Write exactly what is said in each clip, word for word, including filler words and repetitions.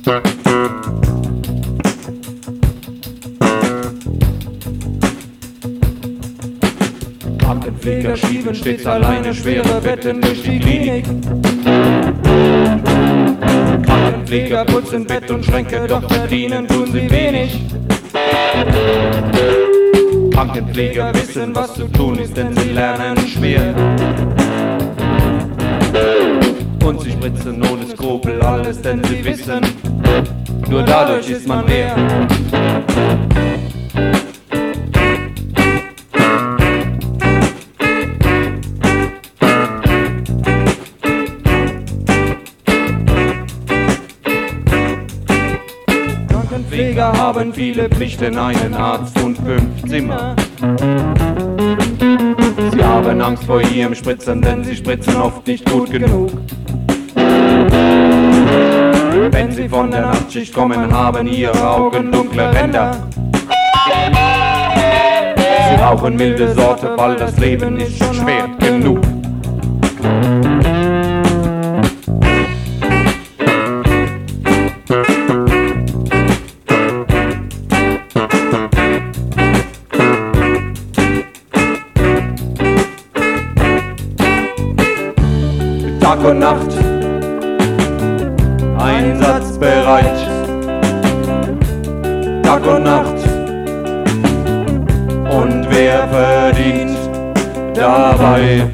Krankenpfleger schieben stets alleine schwere Betten durch die Klinik. Krankenpfleger putzen Bett und Schränke, doch verdienen tun sie wenig. Krankenpfleger wissen, was zu tun ist, denn sie lernen schwer. Und sie spritzen ohne Skrupel alles, denn sie wissen, nur dadurch ist man mehr. Krankenpfleger haben viele Pflichten, einen Arzt und fünf Zimmer. Sie haben Angst vor ihrem Spritzen, denn sie spritzen oft nicht gut genug. Wenn sie von der Nachtschicht kommen, haben ihre Augen dunkle Ränder. Sie rauchen milde Sorte, weil das Leben ist schon schwer genug. Tag und Nacht einsatzbereit. Tag und Nacht. Und wer verdient dabei?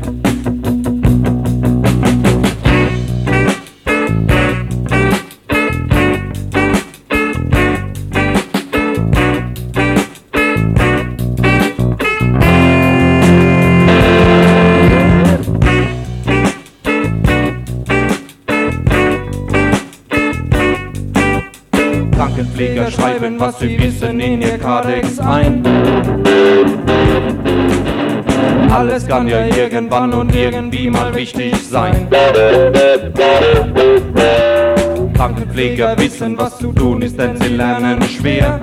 Krankenpfleger schreiben, was sie wissen, in ihr Kartex ein. Alles kann ja irgendwann und irgendwie mal wichtig sein. Krankenpfleger wissen, was zu tun ist, denn sie lernen schwer.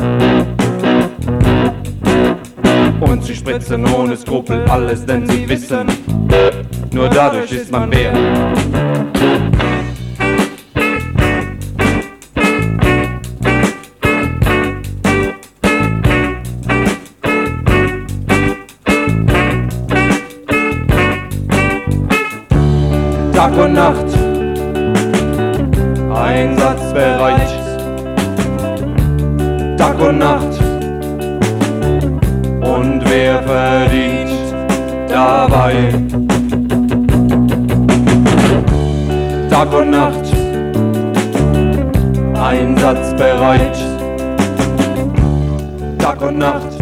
Und sie spritzen ohne Skrupel alles, denn sie wissen, nur dadurch ist man wer. Tag und Nacht einsatzbereit. Tag und Nacht. Und wer verdient dabei? Tag und Nacht einsatzbereit. Tag und Nacht.